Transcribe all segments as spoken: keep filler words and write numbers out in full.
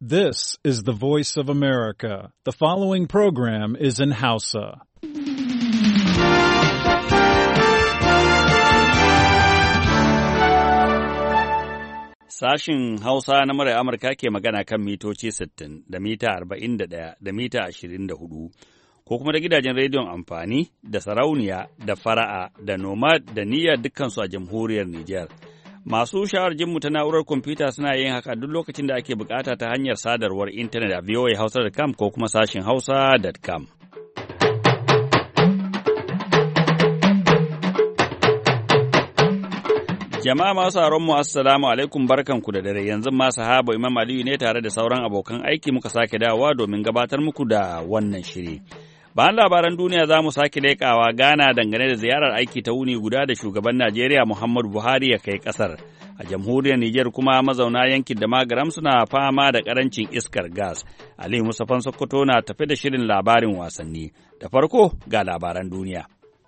This is the voice of America. The following program is in Hausa. Sashin Hausa na murar Amurka ke magana kan mitoci sittin da mita arba'in da ɗaya da mita ashirin da hudu, ko kuma da gidajen rediyon amfani da sarauniya da fara'a da nomad da niyyar dukkansu a jamhuriyar Nijar. Masu sha'awar jinmu ta na'urar kwamfuta suna yin haka duk lokacin da ake bukata ta hanyar sadarwar intanet a v o a hausa dot com ko kuma sashin hausa dot com. Jama'a masu sauraron mu assalamu alaikum, barkanku da dare. Yanzu ma sahaba Imam Aliyu ne tare da sauran abokan aiki muka sake dawowa domin gabatar muku da wannan shiri. Bayan labaran duniya za mu sake leƙawa Ghana dangane da ziyarar aiki ta wuni guda da shugaban Najeriya Muhammadu Buhari ya kai ƙasar. A jamhuriyar Nijar kuma mazauna yankin da magaram suna fama da ƙarancin iskar gas. Aliyu Mustapha Sokoto na tafi da shirin labarin wasanni. Da farko ga labaran duniya.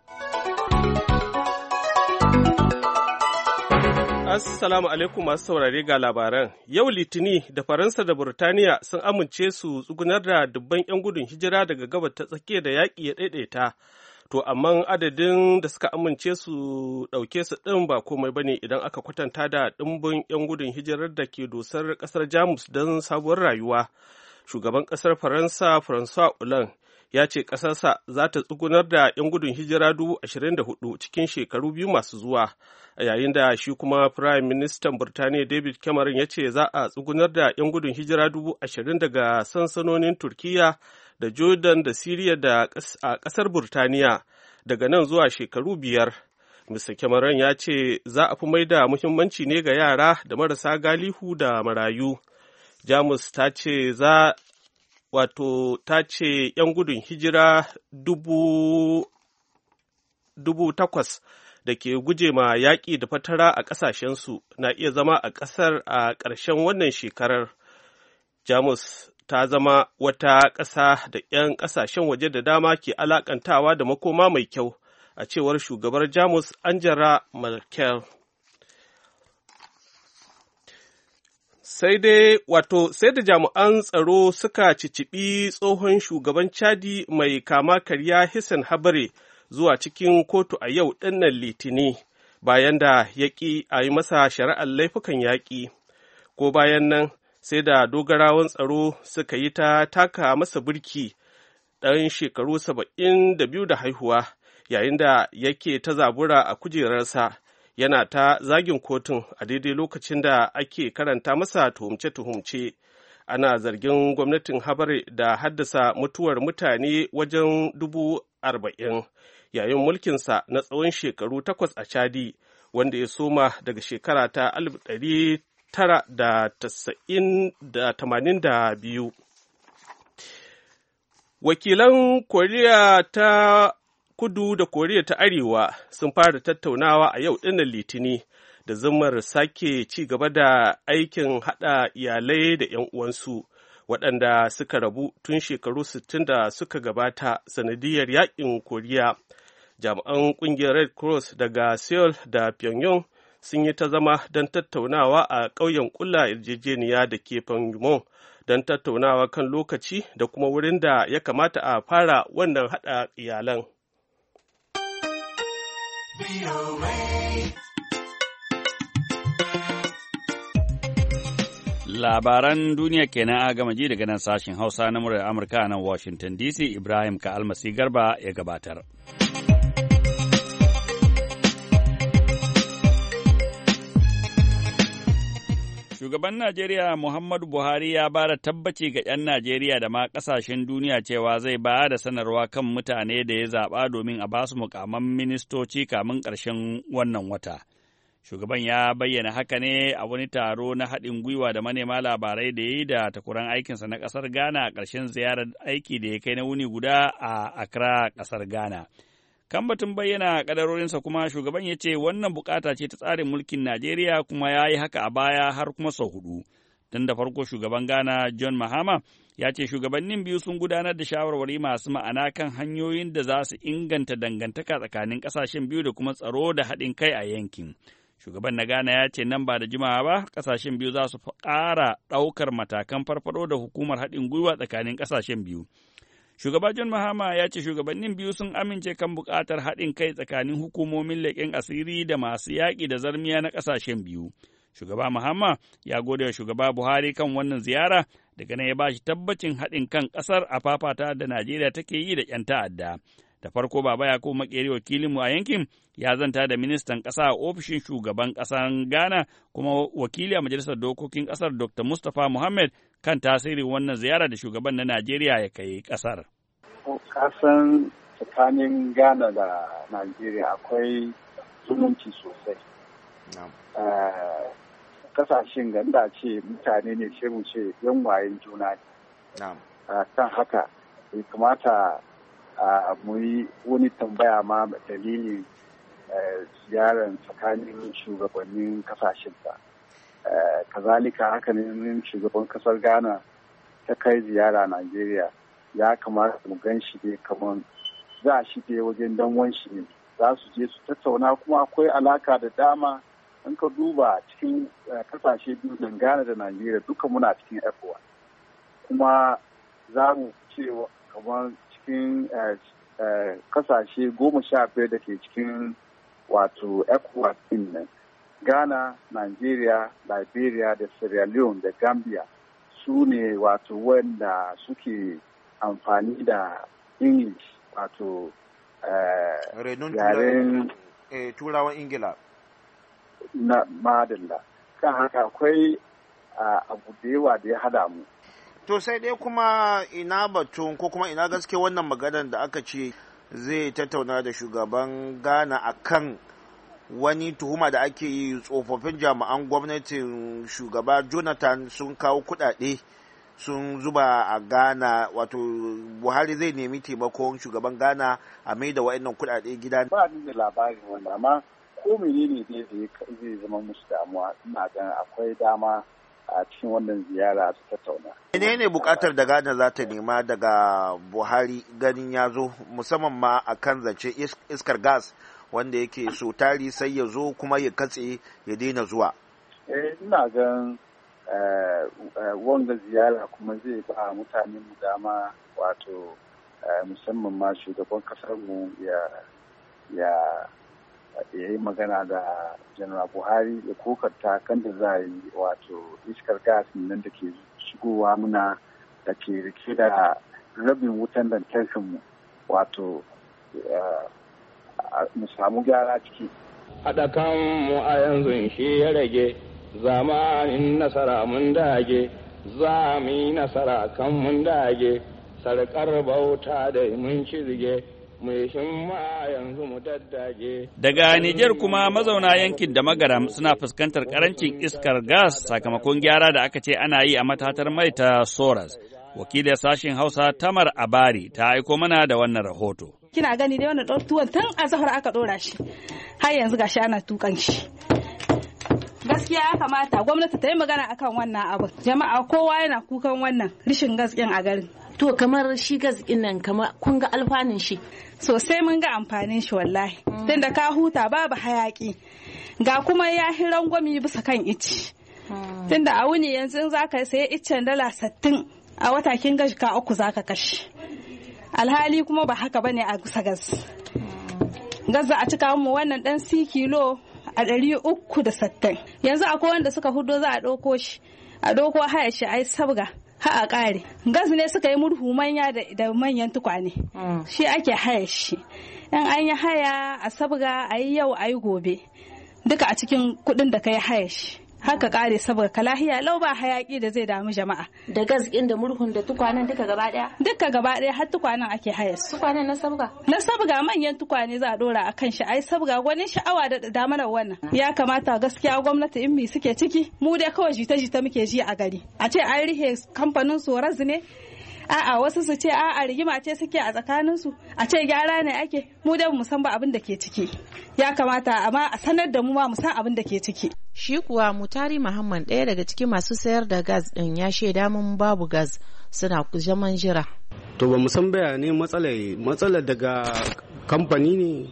Assalamu alaikum masu saurare ga labaran. Yau Litini da Faransa da Burtaniya sun amince su tsugunar da dubban 'yan gudun hijira daga gabar ta tsakiya da yaƙi ya ɗaiɗaita. To, amma adadin da suka amince su ɗauke su ɗin ba komai ba ne idan aka kwatanta da ɗimbin 'yan gudun hijirar da ke dosar ƙasar Jamus don sabuwar rayuwa. Shugaban ƙasar Faransa, François Hollande, ya ce ƙasarsa za ta tsugunar da 'yan gudun hijira dubu ashirin da hudu cikin shekaru biyu masu zuwa, a yayin da shi kuma Firayim Ministan Burtaniya David Cameron ya ce za a tsugunar da 'yan gudun hijira dubu ashirin daga sansanonin Turkiyya da Jordan da Siriya da a ƙasar Burtaniya daga nan zuwa shekaru biyar. Mister Cameron ya ce za a fi mai da muhimmanci ne ga yara da marasa galihu da marayu. Jamus ta ce za wato ta ce 'yan gudun hijira dubu, dubu takwas da ke guje ma yaƙi da fatara a ƙasashensu na iya zama a ƙasar a ƙarshen wannan shekarar. Jamus ta zama wata ƙasa da 'yan ƙasashen waje da dama ke alaƙantawa da makoma mai kyau, a cewar shugabar Jamus Angela Merkel. Sai dai wato sai da jami'an tsaro suka cicibi tsohon shugaban Chadi mai kama karya Hissan Habare zuwa cikin kotu a yau ɗinnan Litini, bayan da ya ƙi a yi masa shari'ar laifukan yaƙi. Ko bayan nan sai da dogarawan tsaro suka yi ta taka masa birki, ɗan shekaru saba'in da biyu da haihuwa, yayin da yake ta zabura a kujerarsa. Yana ta zagin kotun a daidai lokacin da ake karanta masa tuhumce-tuhumce. Ana zargin gwamnatin Habare da haddasa mutuwar mutane wajen dubu arba'in yayin mulkinsa na tsawon shekaru takwas a Chadi, wanda ya soma daga shekara ta alif ɗari tara da tamanin da biyu. Wakilan Koriya ta Kudu da Koriya ta Arewa sun fara tattaunawa a yau ɗinnan Litini da zummar sake ci gaba da aikin haɗa iyalai da 'yan uwansu waɗanda suka rabu tun shekaru sittin da suka gabata sanadiyar yaƙin Koriya. Jami'an ƙungiyar Red Cross daga Seoul da Pyongyang sun yi ta zama don tattaunawa a ƙauyen ƙulla yarjejeniya da ke Pyongyang don tattaunawa kan lokaci da kuma wurin da ya kamata a fara wannan haɗa iyalan. Labaran duniya kenan a gama ji daga nan sashen Hausa na murar Amurka nan Washington D C. Ibrahim ka almasi Garba ya gabatar. Shugaban Najeriya Muhammadu Buhari ya ba da tabbaci ga ‘yan Najeriya da ma ƙasashen duniya cewa zai ba da sanarwa kan mutane da ya zaɓa domin a ba su mukaman ministoci kamin ƙarshen wannan wata. Shugaban ya bayyana haka ne a wani taro na haɗin gwiwa da manema labarai da ya yi da takuran aikinsa na ƙasar Ghana a ƙarshen ziyarar aiki da ya kai na wuni guda a Accra, ƙasar Ghana. Kan batun bayyana kadarorinsa kuma shugaban ya ce wannan bukata ce ta tsarin mulkin Najeriya kuma ya yi haka a baya har kuma sau hudu. Tun da farko shugaban Ghana John Mahama ya ce shugabannin biyu sun gudanar da shawarwari masu ma'ana kan hanyoyin da za su inganta dangantaka tsakanin ƙasashen biyu da kuma tsaro da haɗin kai a yankin. Shugaban na Ghana ya ce nan ba da jimawa ba ƙasashen biyu za su ƙara ɗaukar matakan farfaɗo da hukumar haɗin gwiwa tsakanin ƙasashen biyu. Shugaba John Mahama ya ce shugabannin biyu sun amince kan buƙatar haɗin kai tsakanin hukumomin leƙen asiri da masu yaƙi da zarmiya na ƙasashen biyu. Shugaba Mahama ya gode wa shugaba Buhari kan wannan ziyara, daga nan ya ba shi tabbacin haɗin kan ƙasar a fafata da Najeriya take yi da ‘yan ta'adda. Da farko Baba Yakubu Makeri wakilinmu a yankin ya zanta da ministan ƙasa a ofishin shugaban ƙasar Ghana kuma wakili a majalisar dokokin ƙasar Doctor Mustapha Muhammad kan tasirin wannan ziyara da shugaban na Najeriya ya kai ƙasar. Kasan tsakanin Ghana da Najeriya akwai zumunci sosai. Kasashen ganda ce mutane ne sai mu ce yan wayen juna ne. Kan haka bai kamata mu yi wani tambaya ma dalilin ziyarar tsakanin shugabannin kasashen ba. Kazalika haka ne shugaban kasar Ghana ta kai ziyara Najeriya, ya kamata mu gan shi ne kamar za shi je wajen danwan shi ne, za su je su tattauna, kuma akwai alaka da dama. In ka duba cikin kasashe biyu da Ghana da Najeriya duka muna cikin ECOWAS, kuma za mu ce kamar cikin kasashe goma sha biyar da ke cikin wato ECOWAS din nan, Ghana, Najeriya, Liberia da Sierra Leone da Gambia su ne wato wanda suke amfani da English, wato yaren turawan Ingila na madalla. Kan haka akwai abu da yawa da ya hada mu. To sai dai kuma ina batun ko kuma ina gaske wannan maganar da aka ce zai tattauna da shugaban Ghana akan wani tuhuma da ake yi tsofaffin jami'an gwamnatin shugaba Jonathan sun kawo kuɗaɗe sun zuba a Ghana, wato Buhari zai nemi taimakon shugaban Ghana a mai da wa'annan kuɗaɗe gida. Ba ni da labarin wanda, amma ko menene ne da zai zama musu damuwa, ina ganin akwai dama a cikin wannan ziyara su tattauna. Menene bukatar da Ghana za ta nema daga Buhari ganin ya zo, musamman ma a kan zance iskar gas wanda yake so tari sai ya zo kuma ya katse ya daina zuwa? Eh, ina ganin wanga ziyara kuma zai ba mutane mu dama, wato musamman ma shugaban kasar mu ya ya ya yi magana da General Buhari ya kokarta kan da za a yi wato iskar gas nan da ke shigowa muna da ke rike da rabin wutan lantarkinmu, wato mu samu gyara ciki. Haɗa kanmu a yanzu shi ya rage, zamanin nasara mun dage, za mu yi nasara kan mun dage, sarƙar bauta da mun shirge. Daga Nijar kuma mazauna yankin da Magaram suna fuskantar karancin iskar gas sakamakon gyara da aka ce ana yi a matatar mai ta Soras. Wakilin sashen Hausa Tamar Abari ta aiko mana da wannan rahoto. Kina gani dai wannan tuwon tun a zahar aka ɗora shi, har yanzu gashi ana tukan shi. Gaskiya ya kamata gwamnati ta yi magana akan wannan abu. Jama'a kowa yana kukan wannan rishin gaskin a garin. To kamar shi gaskin nan kamar kun ga alfanun shi? Sosai mun ga amfanin shi wallahi. Mm. Tunda ka huta babu hayaki. Ga kuma ya hiran gwami bisa kan ici. Mm. Tunda a wuni yanzu in zaka sayi iccen dala sittin a wata kin gashi ka uku zaka kashe. Alhali kuma ba haka bane a gusa gas. Mm. Gas za a cika mu wannan dan si kilo a ɗari uku da sittin. Yanzu akwai wanda suka hudo za a ɗauko shi. A ɗauko haya shi ai sabga. Ha a ƙare. Gas ne suka yi murhu manya da manyan tukwane. Mm. Shi ake haya shi. In an yi haya a sabga a yi yau a yi gobe. Duka a cikin kuɗin da ka yi haya shi. Haka ƙare sabga ka lahiya lau ba hayaƙi da zai damu jama'a. Da gas ɗin da murhun da tukwanen duka gaba ɗaya? Duka gaba ɗaya har tukwanen ake haya su. Tukwanen na sabga? Na sabga manyan tukwane za a ɗora a kan shi. Ai sabga gwanin sha'awa da damanar wannan. Ya kamata gaskiya gwamnati in mi suke ciki mu dai kawai jita-jita muke ji a gari. A ce an rihe kamfanin Soraz ne? A'a wasu su ce a'a rigima ce suke a tsakaninsu, a ce gyara ne ake, mu dai mu san ba abin da ke ciki. Ya kamata amma a sanar da mu ma mu san abin da ke ciki. Shi kuwa Mutari Muhammad ɗaya daga cikin masu sayar da gas ɗin ya shaida mun babu gas suna zaman jira. To ba mu san bayani matsalar matsalar daga kamfani ne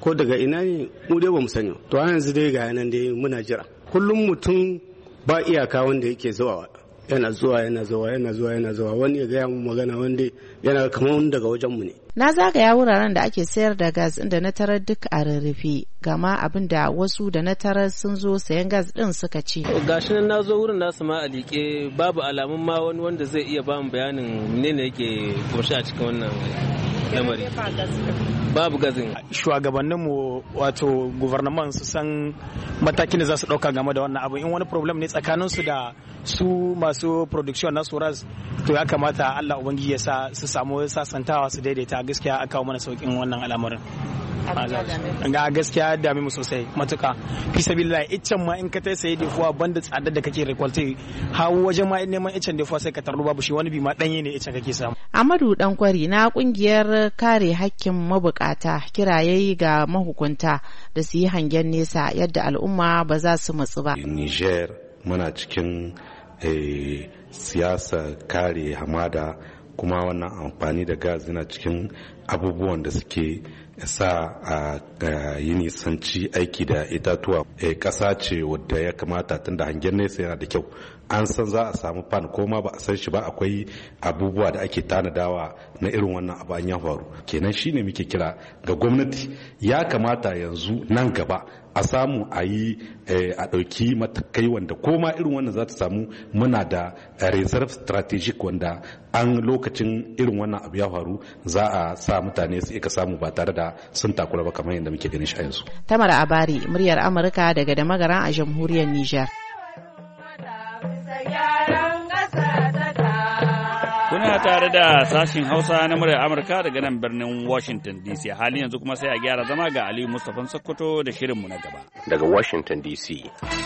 ko daga ina ne mu dai ba mu sani. To yanzu dai ga nan dai muna jira. Kullum mutum ba iyaka wanda yake zuwa yana zuwa yana zuwa yana zuwa yana zuwa wani ya gaya mu magana wanda yana kamar daga wajen mu ne. Na zagaya wuraren da ake sayar da gas inda na tarar duk a rarrafe, gama abin da wasu da na tarar sun zo sayan gas din suka ce. Gashi nan na zo wurin nasu ma a liƙe, babu alamun ma wani wanda zai iya ba mu bayanin menene yake kunshe a cikin wannan lamari. Babu gazin. Shugabanninmu wato guvernaman su san matakin da za su ɗauka game da wannan abu. In wani problem ne tsakaninsu da su masu production na Soraz, to ya kamata Allah Ubangiji ya sa su samu sasantawa su daidaita, gaskiya a kawo mana saukin wannan al'amarin. Ga gaskiya dami mu sosai matuka. Fi sabilillah iccen ma in ka tai saye defuwa banda tsadar da kake recolte, hawo wajen ma neman iccen defuwa sai ka tarlo babu shi, wani bi ma danye ne iccen kake samu. Amadu Dankwari na kungiyar kare hakkin mabukata kira yayi ga mahukunta da su yi hangen nesa yadda al'umma ba za su matsu ba. Niger muna cikin eh, siyasa kare hamada, kuma wannan amfani da gas yana cikin abubuwan da suke sa a yi nisanci aiki da itatuwa. Ƙasa ce wadda ya kamata tun da hangen nesa yana da kyau, an san za a samu fan ko ma ba a san shi ba, akwai abubuwa da ake tanadawa na irin wannan abu an ya faru. Kenan shine muke kira ga gwamnati, ya kamata yanzu nan gaba a samu a yi a ɗauki matakai wanda ko ma irin wannan za ta samu, muna da reserve strategic wanda an lokacin irin wannan abu ya faru za a sa mutane su ika samu ba tare da sun takura ba kamar yadda muke ganin shi a yanzu. Tamar Abari, muryar Amurka daga Damagaran a jamhuriyar Nijar. Kuna tare da sashin Hausa na muryar Amurka daga nan birnin Washington D C. Halin yanzu kuma sai a gyara zama ga Aliyu Mustapha Sokoto da shirinmu na gaba. Daga Washington D C.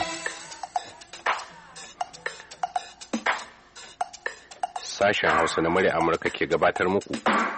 Sashen Hausa na muryar Amurka ke gabatar muku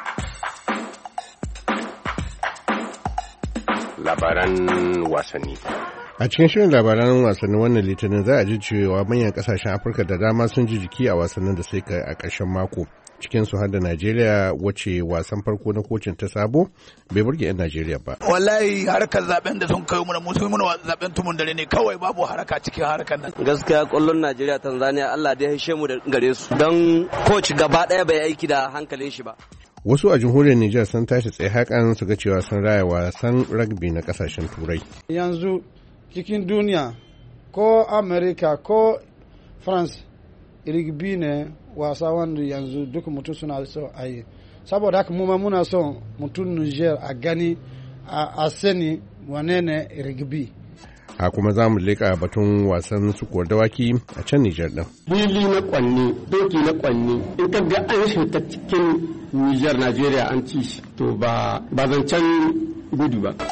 labaran wasanni. A cikin shirin labaran wasannin wannan litinin za a ji cewa manyan kasashen Afirka da dama sun ji jiki a wasannin da sai a ƙarshen mako. Cikin su har da Najeriya, wacce wasan farko na kocin ta Sabo bai burge 'yan Najeriya ba. Wallahi harkar zaben da sun kai mana musu mana zaben tumun dare ne kawai, babu haraka cikin harkar nan. Gaskiya kullun Najeriya Tanzania Allah dai ya hishe mu da gare su. Don coach gaba ɗaya bai aiki da hankalin shi ba. Wasu a jamhuriyar Nijar sun tashi tsaye hakan su ga cewa sun raya wasan rugby na kasashen Turai. Yanzu cikin duniya ko America ko France rugby ne wasa wanda yanzu duk mutum suna so a yi, saboda haka mu ma muna so mutum Niger a gani a sani wane ne rugby. A kuma za mu leƙa batun wasan sukuwar dawaki a can Nijar ɗin. Bili na kwanne, doki na kwanne, in ka ga an shi ta cikin Nijar Najeriya an ci shi, to ba zancen gudu ba.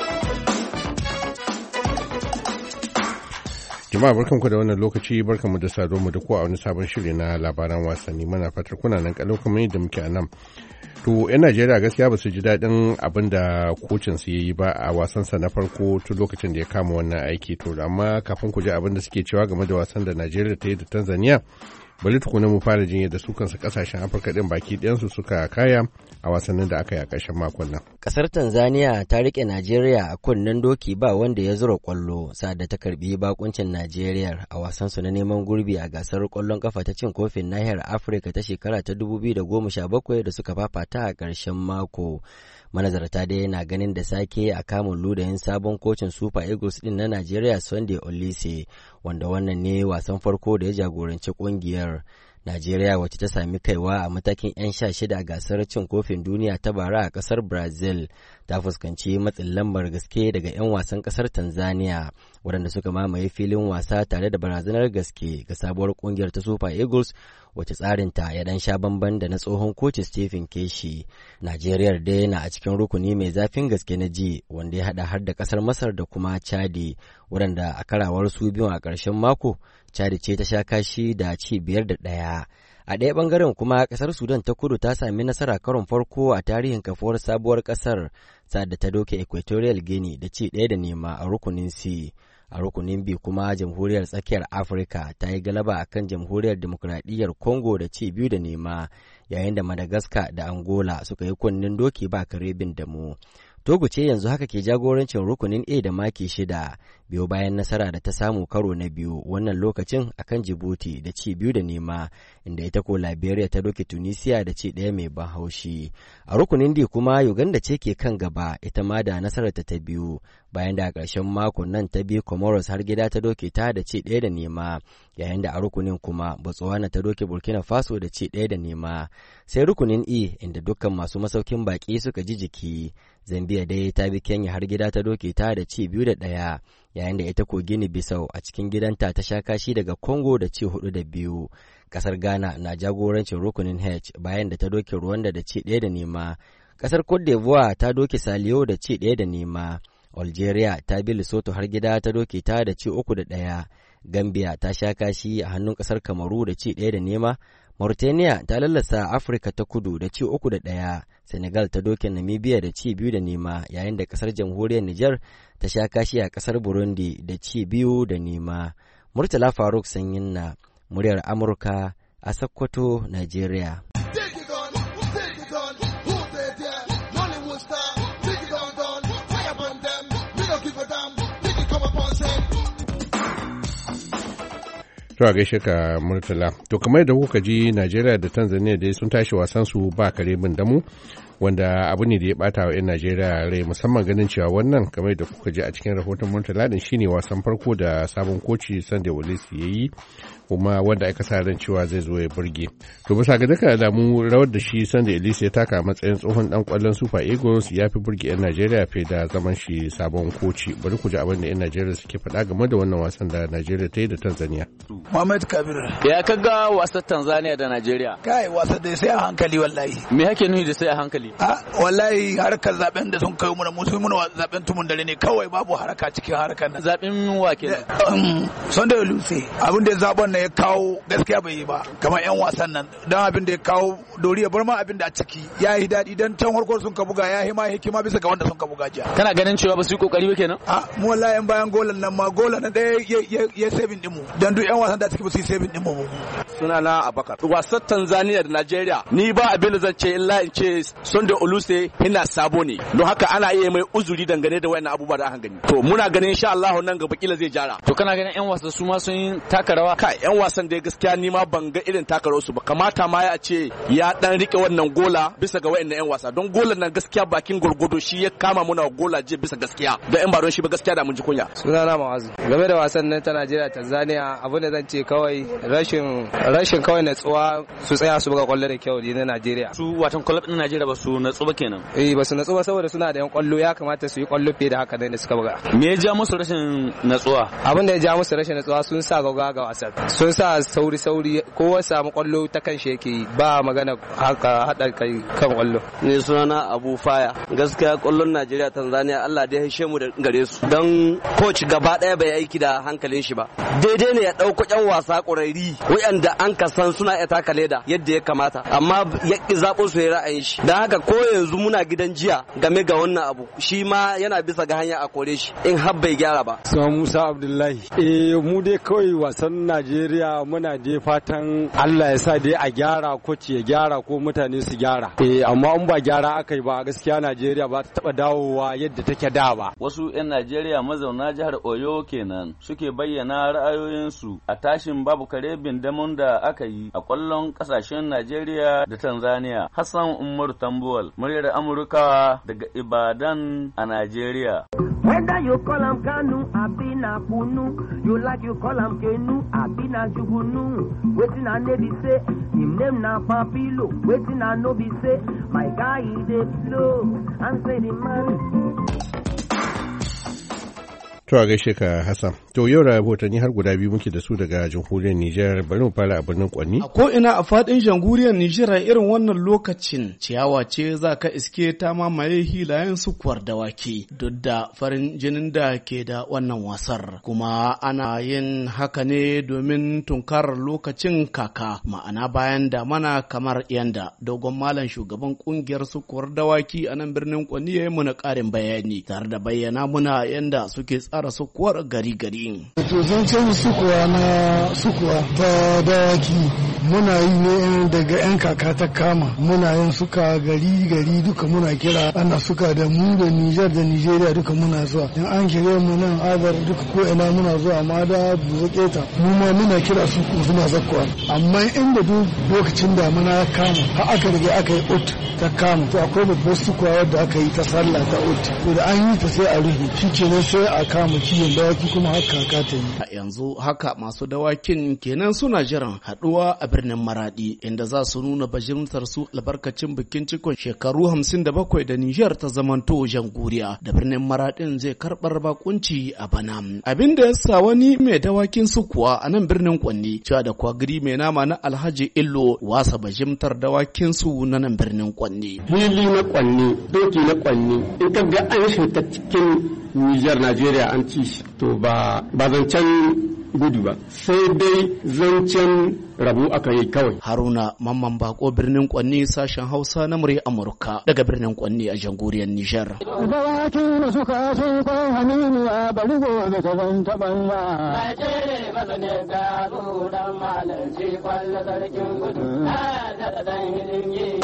Jama'a barkanku da wannan lokaci, barkanmu da saduwa da ku a wani sabon shiri na labaran wasanni. Muna fatar kuna nan kalau kamar yadda muke a nan. To 'yan Najeriya gaskiya ba su ji daɗin abin da kocin su yi ba a wasansa na farko tun lokacin da ya kama wannan aiki. To amma kafin ku ji abin da suke cewa game da wasan da Najeriya ta yi da Tanzania, bari tukuna mu fara jin yadda su kansu kasashen Afirka din baki ɗayansu suka kaya a wasannin da aka yi a ƙarshen makon nan. Ƙasar Tanzania ta riƙe Najeriya a kunnen doki ba wanda ya zura ƙwallo sa'ad da ta karɓi bakuncin Najeriya a wasansu na neman gurbi a gasar ƙwallon kafa ta cin kofin nahiyar Afirka ta shekara ta dubu biyu da goma sha bakwai da suka fafata a ƙarshen mako. Manazarta dai na ganin da sake a kamun ludayin sabon kocin Super Eagles din na Najeriya Sunday Olise, wanda wannan ne wasan farko da ya jagoranci kungiyar. Najeriya wacce ta sami kaiwa a matakin 'yan sha shida a gasar cin kofin duniya ta bara a kasar Brazil ta fuskanci matsin lambar gaske daga 'yan wasan kasar Tanzania waɗanda suka mamaye filin wasa tare da barazanar gaske ga sabuwar kungiyar ta Super Eagles wacce tsarinta ya dan sha bamban da na tsohon koci Stephen Keshi. Najeriya dai na a cikin rukuni mai zafin gaske na ji wanda ya hada har da kasar Masar da kuma Chadi, waɗanda a karawar su biyu a ƙarshen mako Chadi ce ta sha kashi da ci biyar da ɗaya. A ɗaya ɓangaren kuma ƙasar Sudan ta kudu ta sami nasara karon farko a tarihin kafuwar sabuwar ƙasar sa'ad da ta doke Equatorial Guinea da ci ɗaya da nema a rukunin C. A rukunin B kuma jamhuriyar tsakiyar Afirka ta yi galaba a kan jamhuriyar demokuraɗiyyar Congo da ci biyu da nema, yayin da Madagascar da Angola suka yi kunnen doki ba kare bin damu. Togo ce yanzu haka ke jagorancin rukunin A da maki shida, biyo bayan nasara da ta samu karo na biyu wannan lokacin akan Djibouti da ci biyu da nema, inda ita ko Liberia ta doke Tunisia da ci ɗaya mai ban haushi. A rukunin D kuma Uganda ce ke kan gaba, ita ma da nasarar ta ta biyu, bayan da a ƙarshen makon nan ta biyu Comoros har gida ta doke ta da ci ɗaya da nema, yayin da a rukunin kuma Botswana ta doke Burkina Faso da ci ɗaya da nema. Sai rukunin E inda dukkan masu masaukin baƙi suka ji jiki. Zambia dai ta bi Kenya har gida ta doke ta da ci biyu da ɗaya, yayin da ita ko Guinea Bissau a cikin gidanta ta sha kashi daga Congo da ci hudu da biyu. Kasar Ghana na jagorancin rukunin H bayan da ta doke Rwanda da ci ɗaya da nema. Kasar Cote d'Ivoire ta doke Saliyo da ci ɗaya da nema. Algeria ta bi Lesotho har gida ta doke ta da ci uku da ɗaya. Gambia ta sha kashi a hannun kasar Kamaru da ci ɗaya da nema. Mauritania ta lallasa Afirka ta Kudu da ci uku da ɗaya. Senegal ta doke Namibia da ci biyu da nema, yayin da kasar jamhuriyar Nijar ta sha kashi a kasar Burundi da ci biyu da nema. Murtala Faruk Sanyin na muryar Amurka a Sokoto, Nigeria. To a gaishe ka Murtala. To kamar da kuka ji Najeriya da Tanzania dai sun tashi wasan su ba kare bin damu, wanda abu ne da ya bata wa 'yan Najeriya rai, musamman ganin cewa wannan kamar da kuka ji a cikin rahoton Murtala din shine wasan farko da sabon koci Sunday Olise ya yi, kuma wanda aka sa ran cewa zai zo ya burge. To bisa ga duka alamu rawar da shi Sunday Olise ya taka a matsayin tsohon dan kwallon Super Eagles ya fi burge 'yan Najeriya fiye da zaman shi sabon koci. Bari ku ji abin da 'yan Najeriya suke faɗa game da wannan wasan da Najeriya ta yi da Tanzania. Muhammad Kabir. Ya kaga wasan Tanzania da Najeriya? Kai wasa dai sai a hankali wallahi. Me yake nufi da sai a hankali? A wallahi harkar zaben da sun kai mu mu sun muna zaben tumun dare ne kawai, babu haraka cikin harkar nan. Zaben wa kenan? Sunday Olise abin da zaben nan ya kawo gaskiya bai yi ba kamar yan wasan nan. Dan abin da ya kawo dori ya bar ma abin da a ciki ya yi daɗi, dan can harkar sun ka buga ya yi ma hikima bisa ga wanda sun ka buga jiya. Kana ganin cewa ba su yi kokari ba kenan? A mu wallahi yan bayan golan nan ma golan nan ɗaya ya ya saving din mu, dan duk yan wasan da suke ba su yi saving din mu. Suna na Abakar. Wasan Tanzania da Najeriya ni ba abin da zan ce illa in ce Sunday Olise yana sabo ne, don haka ana iya mai uzuri dangane da wayannan abubuwa da aka gani. To muna ganin insha Allah nan gaba kila zai jara. To kana ganin yan wasa su ma sun yi taka rawa? Kai yan wasan da gaskiya ni ma ban ga irin taka rawar su ba, kamata ma ya ce ya dan rike wannan gola bisa ga wayannan yan wasa, don golan nan gaskiya bakin gurgudo shi ya kama muna gola je bisa gaskiya, da yan ba don shi ba gaskiya da mun ji kunya. Sunana Mawazu. Game da wasan nan ta Najeriya Tanzania abin da zan ce kawai rashin rashin kawai natsuwa, su tsaya su buga kwallo da kyau ne na Najeriya. Su watan kwallo din Najeriya ba su natsu ba kenan. Eh ba su natsu ba saboda suna da yan kwallo, ya kamata su yi kwallo fiye da haka da suka buga. Me ya ja musu rashin natsuwa? Abin da ya ja musu rashin natsuwa sun sa gauga ga wasan. Sun sa sauri sauri, kowa samu kwallo ta kan shi yake, ba magana haka hada kai kan kwallo. Ni sunana Abu Faya. Gaskiya kwallon Najeriya Tanzania Allah da ya hishe mu da gare su. Dan coach gaba daya bai aiki da hankalin shi ba. Daidai ne ya dauko yan wasa ƙurari wayanda an kasan suna iya taka leda yadda ya kamata, amma ya zaɓo su ya ra'ayin shi. Da haka ko yanzu muna gidan jiya game ga wannan abu, shi ma yana bisa ga hanya a kore shi in har bai gyara ba. Suna Musa Abdullahi. Eh mu dai kawai wasan Najeriya muna dai fatan Allah ya sa dai a gyara, ko ce ya gyara ko mutane su gyara. Eh amma in ba gyara aka yi ba gaskiya Najeriya ba ta taba dawowa yadda take da ba. Wasu 'yan Najeriya mazauna jihar Oyo kenan suke bayyana ra'ayoyinsu a tashin babu kare bindamun da aka yi a kwallon kasashen Najeriya da Tanzania. Hassan Umaru Tambuwal, muryar Amurka daga Ibadan a Najeriya. Whether you call am Kanu, Abina Kunu, you like you call am Kenu, Abina Jugunu. Waiting I know be say, him name na Papilo. Waiting I know be say, my guy is the flow, and say the man. To a gaishe ka Hassan. To yau rahotanni har guda biyu muke da su daga jamhuriyar Nijar, bari mu fara a birnin Kwanni. A ko ina a fadin jamhuriyar Nijar a irin wannan lokacin ciyawa ce za ka iske ta mamaye hilayen sukuwar dawaki duk da farin jinin da ke da wannan wasar. Kuma ana yin haka ne domin tunkarar lokacin kaka, ma'ana bayan damana kamar yanda dogon malam shugaban kungiyar sukuwar dawaki a nan birnin Kwanni ya yi muna ƙarin bayani tare da bayyana muna yanda suke tsara ƙara sukuwar gari gari. To zancen sukuwa na sukuwa ta dawaki muna yi ne daga yan kaka ta kama muna yin suka gari gari duka muna kira ana suka da mu da Nijar da Nijeriya duka muna zuwa in an kire mu nan azar duka ko ina muna zuwa amma da buke ta mu ma muna kira su suna zakkuwa amma inda duk lokacin damuna ya kama har aka rige aka yi ut ta kama to akwai babbar sukuwa wadda aka yi ta sallah ta ut to da an yi ta sai a rufe shi kenan sai a kama kiyon dawaki kuma haka kaka ta yi. A yanzu haka masu dawakin kenan suna jiran haɗuwa a birnin Maradi inda za su nuna bajintar su albarkacin bikin cikon shekaru hamsin da bakwai da Nijar ta zamanto jamhuriya da birnin Maradin zai karɓar bakunci a bana. Abin da ya sa wani mai dawakin su kuwa a nan birnin Kwanni cewa da kwagiri mai nama na Alhaji Illo wasa bajimtar dawakin su na nan birnin Kwanni. Hili na Kwanni, doki na Kwanni, in ka ga an shi ta cikin Nijar Najeriya an ci shi to ba ba zancen gudu ba sai dai zancen rabu aka yi kawai. Haruna Mamman Bako birnin Kwanni sashen Hausa na murya Amurka daga birnin Kwanni a jamhuriyar Nijar. Dawaki da suka sun kwan hannu a bari gobe ta zan taɓa ba. Mai tsere masa ne ga dan malarci kwallo sarkin gudu na da dan hilingi.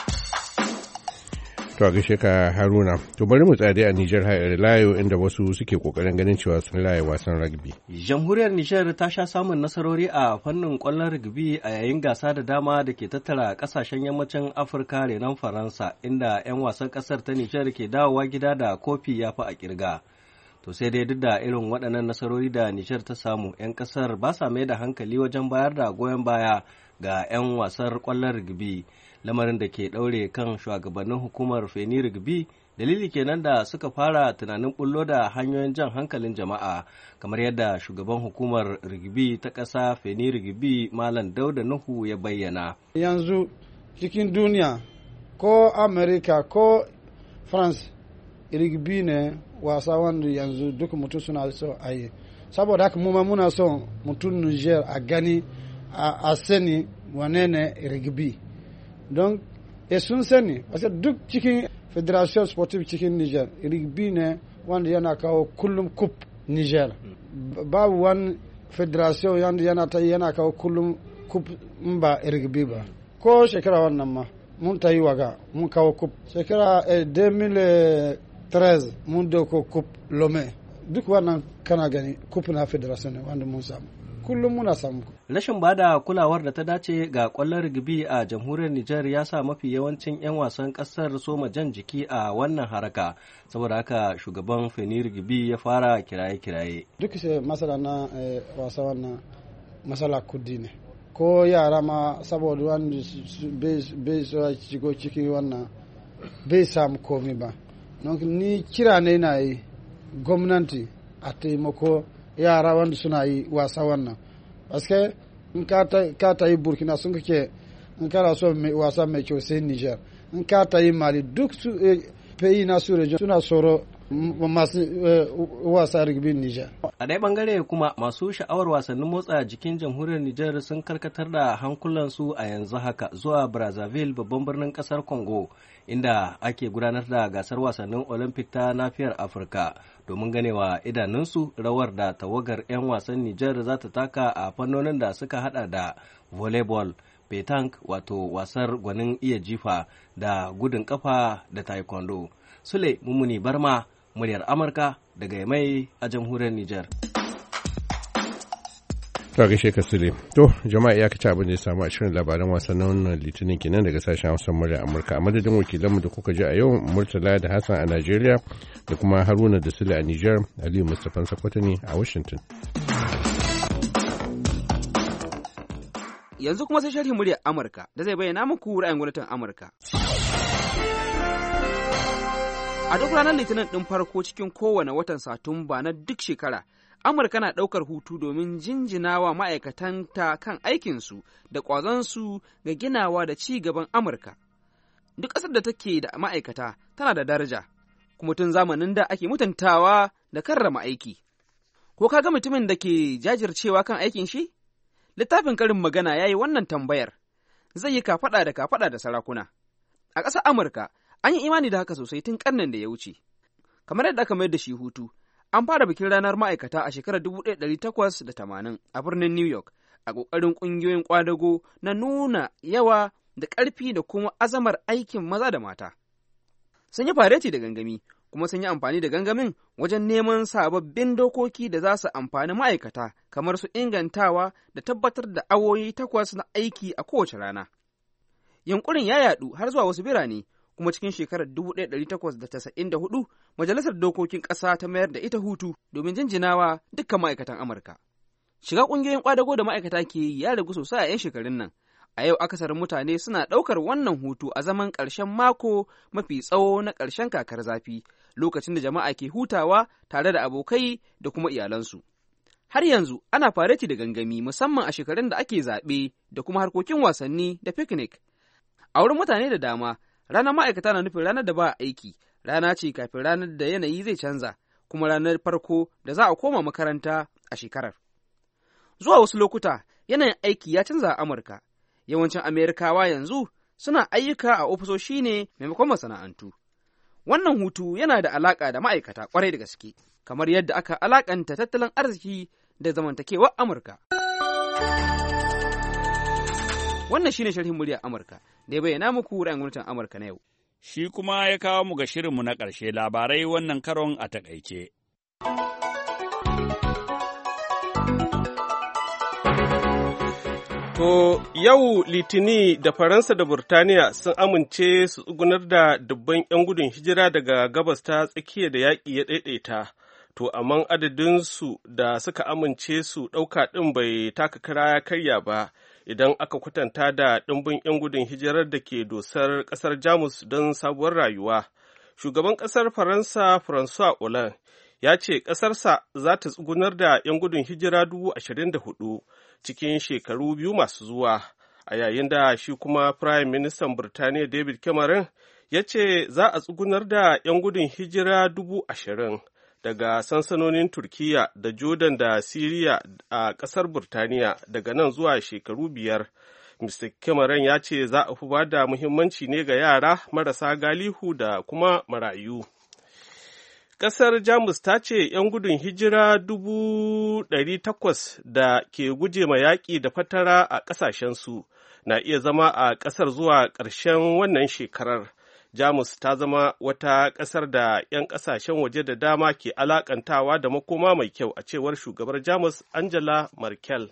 To a gaishe ka Haruna. To bari mu tsade a Nijar har layo inda wasu suke kokarin ganin cewa sun laye wasan rugby. Jamhuriyar Nijar ta sha samun nasarori a fannin kwallon rugby a yayin gasa da dama da ke tattara kasashen yammacin Afirka renon Faransa inda 'yan wasan kasar ta Nijar ke dawowa gida da kofi ya fi a kirga. To sai dai duk da irin waɗannan nasarori da Nijar ta samu, 'yan kasar ba sa mai da hankali wajen bayar da goyon baya ga 'yan wasar kwallon rugby. Lamarin da ke ɗaure kan shugabannin hukumar Feni Rigbi, dalili kenan da suka fara tunanin bullo da hanyoyin jan hankalin jama'a, kamar yadda shugaban hukumar Rigbi ta ƙasa Feni Rigbi Malam Dauda Nuhu ya bayyana. Yanzu cikin duniya ko Amerika ko France Rigbi ne wasa wanda yanzu duk mutum suna so a yi. Saboda haka mu ma muna son mutum Niger a gani a sani wane ne Rigbi. Don e sun sani parce duk cikin federation sportive cikin Niger rugby ne wanda yana kawo kullum cup Niger babu wani federation wanda yana ta yana kawo kullum cup in ba rugby ba ko shekara wannan ma mun ta yi waga mun kawo cup shekara deux mille treize mun dauko cup Lomé duk wannan kana gani cup na federation ne wanda mun samu kullum muna samu. Rashin bada kulawar da ta dace ga kwallon rugby a jamhuriyar Nijar ya sa mafi yawancin 'yan wasan kasar soma jan jiki a wannan haraka. Saboda haka shugaban Feni Rugby ya fara kiraye-kiraye. Duk sai masala na wasa wannan masala kudi ne. Ko yara ma saboda wanda bai so shigo ciki wannan bai samu komi ba. Ni kira ne na yi gwamnati a taimako yara wanda suna yi wasa wannan paske in ka ta yi Burkina sun kake in kana so wasa mai kyau sai Niger in ka ta yi Mali duk su peyi na su region suna soro masu wasa rugby Niger. A ɗaya bangare kuma masu sha'awar wasannin motsa jikin jamhuriyar Nijar sun karkatar da hankulansu a yanzu haka zuwa Brazzaville babban birnin ƙasar Congo inda ake gudanar da gasar wasannin Olympic ta nafiyar Afirka domin ganewa idanunsu rawar da tawagar 'yan wasan Nijar za ta taka a fannonin da suka hada da volleyball, petanque wato wasar gwanin iya jifa da gudun kafa da taekwondo. Sule Mumuni Barma, muryar Amurka daga Yamai a jamhuriyar Nijar. To gaishe ka Sule. To jama'a ya kaci abin da ya samu a shirin labaran wasannin wannan litinin kenan daga sashen Hausa muryar Amurka. A madadin wakilanmu da kuka ji a yau Murtala da Hassan a Najeriya da kuma Haruna da Sule a Nijar, Aliyu Mustapha Sakwata ne a Washington. Yanzu kuma sai sharhin muryar Amurka da zai bayyana muku ra'ayin gwamnatin Amurka. A duk ranar Litinin ɗin farko cikin kowane watan Satumba na duk shekara, Amurka na ɗaukar hutu domin jinjinawa ma'aikatanta kan aikinsu da ƙwazonsu ga ginawa da ci gaban Amurka. Duk ƙasar da take da ma'aikata tana da daraja, kuma tun zamanin da ake mutuntawa da karrama aiki. Ko ka ga mutumin da ke jajircewa kan aikin shi? Littafin karin magana ya yi wannan tambayar, zai yi kafaɗa da kafaɗa da sarakuna. A ƙasar Amurka, an yi imani da haka sosai tun ƙarnin da ya wuce. Kamar yadda aka mayar da shi hutu, An fara bikin ranar ma'aikata a shekarar dubu ɗaya da ɗari takwas da tamanin a birnin New York a ƙoƙarin ƙungiyoyin ƙwadago na nuna yawa da ƙarfi da kuma azamar aikin maza da mata. Sun yi fareti da gangami, kuma sun yi amfani da gangamin wajen neman sababbin dokoki da za su amfani ma'aikata, kamar su ingantawa da tabbatar da awoyi takwas na aiki a kowace rana. Yunƙurin ya yaɗu har zuwa wasu birane, kuma cikin shekarar dubu ɗaya da ɗari takwas da casa'in da hudu Majalisar Dokokin Ƙasa ta mayar da ita hutu domin jinjinawa dukkan ma'aikatan Amurka. Shiga ƙungiyoyin ƙwadago da ma'aikata ke yi ya ragu sosai a 'yan shekarun nan. A yau akasarin mutane suna ɗaukar wannan hutu a zaman ƙarshen mako mafi tsawo na ƙarshen kakar zafi, lokacin da jama'a ke hutawa tare da abokai da kuma iyalansu. Har yanzu ana fareti da gangami, musamman a shekarun da ake zaɓe da kuma harkokin wasanni da picnic. A wurin mutane da dama, ranar ma'aikata na nufin ranar da ba aiki, rana ce kafin ranar da yanayi zai canza, kuma ranar farko da za a koma makaranta a shekarar. Zuwa wasu lokuta, yanayin aiki ya canza a Amurka. Yawancin Amerikawa yanzu suna ayyuka a ofisoshi ne maimakon masana'antu. Wannan hutu yana da alaƙa da ma'aikata ƙwarai da gaske, kamar yadda aka alaƙanta tattalin arziki da zamantakewar Amurka. Wannan shine sharhin muryar Amurka da ya bayyana muku ra'ayin gwamnatin Amurka na yau. Shi kuma ya kawo mu ga shirinmu na ƙarshe, labarai wannan karon a taƙaice. To, yau Litini da Faransa da Burtaniya sun amince su tsugunar da dubban 'yan gudun hijira daga gabas ta tsakiya da yaƙi ya ɗaiɗaita. To, amma adadinsu da suka amince su ɗauka ɗin bai taka kara ya karya ba, idan aka kwatanta da ɗimbin 'yan gudun hijirar da ke dosar ƙasar Jamus don sabuwar rayuwa. Shugaban ƙasar Faransa, François Hollande, ya ce ƙasarsa za ta tsugunar da 'yan gudun hijira dubu ashirin da hudu cikin shekaru biyu masu zuwa, a yayin da shi kuma Firayim Ministan Birtaniya David Cameron ya ce za a tsugunar da 'yan gudun hijira dubu ashirin daga sansanonin Turkiyya da Jordan da Siriya a ƙasar Birtaniya daga nan zuwa shekaru biyar. Mister Cameron ya ce za a fi ba da muhimmanci ne ga yara marasa galihu da kuma marayu. Ƙasar Jamus ta ce ‘yan gudun hijira dubu ɗari takwas da ke guje ma yaƙi da fatara a ƙasashensu na iya zama a ƙasar zuwa ƙarshen wannan shekarar. Jamus ta zama wata ƙasar da ‘yan ƙasashen waje da dama ke alaƙantawa da makoma mai kyau, a cewar shugabar Jamus Angela Merkel.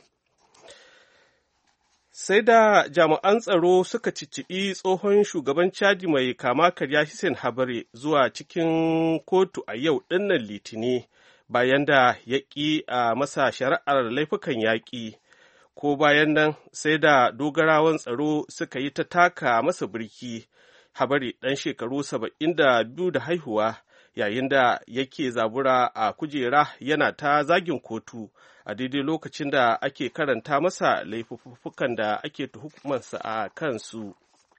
Sai da jami'an tsaro suka cicciɓi tsohon shugaban Chadi mai kama karya Hissène Habré zuwa cikin kotu a yau ɗinnan Litini, bayan da ya ƙi a masa shari'ar laifukan yaƙi. Ko bayan nan sai da dogarawan tsaro suka yi ta taka masa birki. Habré ɗan shekaru saba'in da biyu da haihuwa, yayin da yake zabura a kujera yana ta zagin kotu a daidai lokacin da ake karanta masa laifuffukan da ake tuhumarsa a kansu.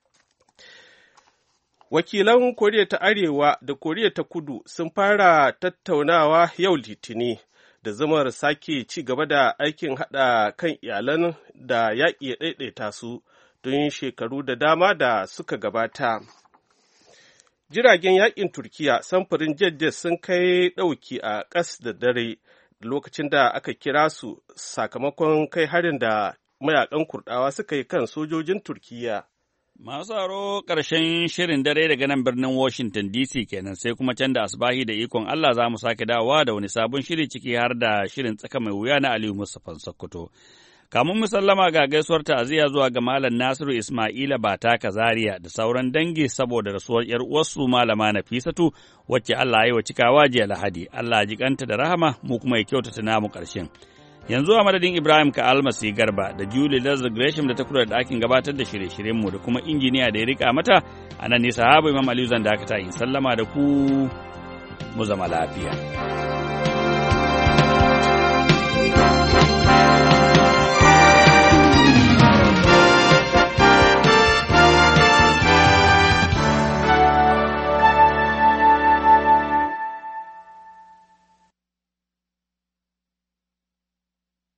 Wakilan Koriya ta Arewa da Koriya ta Kudu sun fara tattaunawa yau Litini da zumar sake ci gaba da aikin haɗa kan iyalan da yaƙi ya ɗaiɗaita su tun shekaru da dama da suka gabata. Jiragen yaƙin Turkiya samfurin Jet sun kai ɗauki a ƙas da dare lokacin da aka kira su sakamakon kai harin da mayakan Kurɗawa suka yi kan sojojin Turkiya. Masu aro ƙarshen shirin dare daga nan birnin Washington D C kenan, sai kuma can da asbahi da ikon Allah za mu sake dawowa da wani sabon shiri, ciki har da shirin tsaka mai wuya na Aliyu Mustapha Sokoto. Kamun mu sallama ga gaisuwar ta'aziyya zuwa ga Malam Nasiru Ismaila Bataka Zaria da sauran dangi saboda rasuwar ‘yar uwarsu Malama Nafisatu, wacce Allah ya yi wa cikawa jiya Lahadi. Allah ji kanta da rahama, mu kuma ya kyautata namu ƙarshen. Yanzu a madadin Ibrahim ka almasi Garba da Julie Lazar Gresham da ta kula da ɗakin gabatar da shirye-shiryenmu da kuma injiniya da ya rika mata, a nan ne sahabu Imam Aliyu zan dakata in sallama da ku, mu zama lafiya.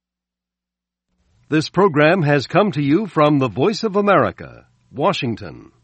This program has come to you from the Voice of America, Washington.